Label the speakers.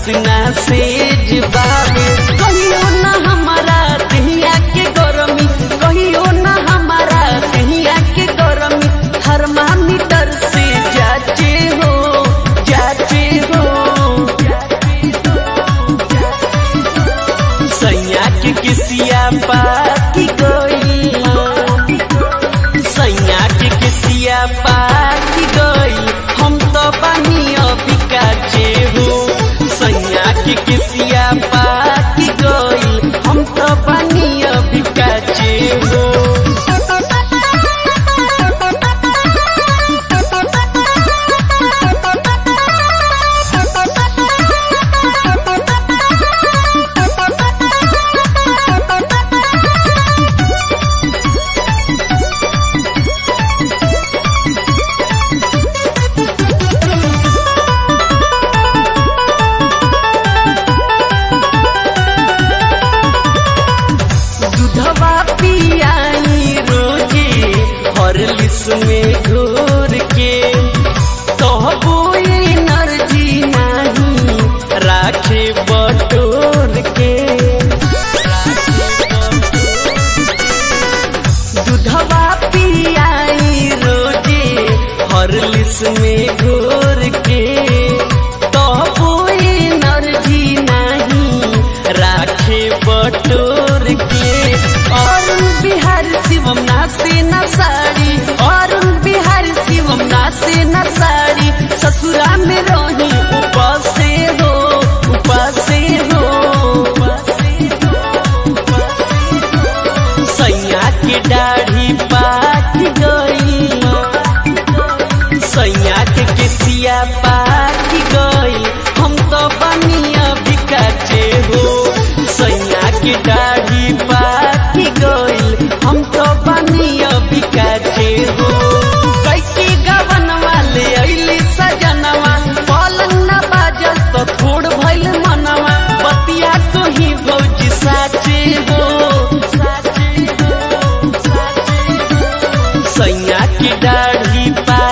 Speaker 1: हंसना सेज बाबे कहियो ना हमारा दहिया के गरमी कहियो ना हमारा दहिया के गरमी थर्मामीटर से जाचे हो सैया के किसिया पाकी गई सैया के किसिया पाकी गई हम तो बानी अभी काचे हो सैया के किसिया पाकी गई हम तो बानी अभी काचे हो में घोर के कहबो एनर्जी नहीं राखे बटोर के दूधवा पियाई रोजे हॉर्लिक्स में घोर के कहबो एनर्जी नहीं राखे बटोर के और बिहार शिवम नासे न साड़ी अरुण बिहार शिवम नासे न साड़ी ससुरा में रही उपासे हो सैया के दाढ़ी पाक गई सैया के केसिया पाक गई हम तो बनी अभी काचे हो सैया के दाढ़ी पाक गई हम तो बनी अभी काचे हो कैकी गवन वाले अइली सजनवा पलंग न बाजल तो थोड़ भइल मनवा बतिया तो ही भौजी साचे हो सैया की दाढ़ी पा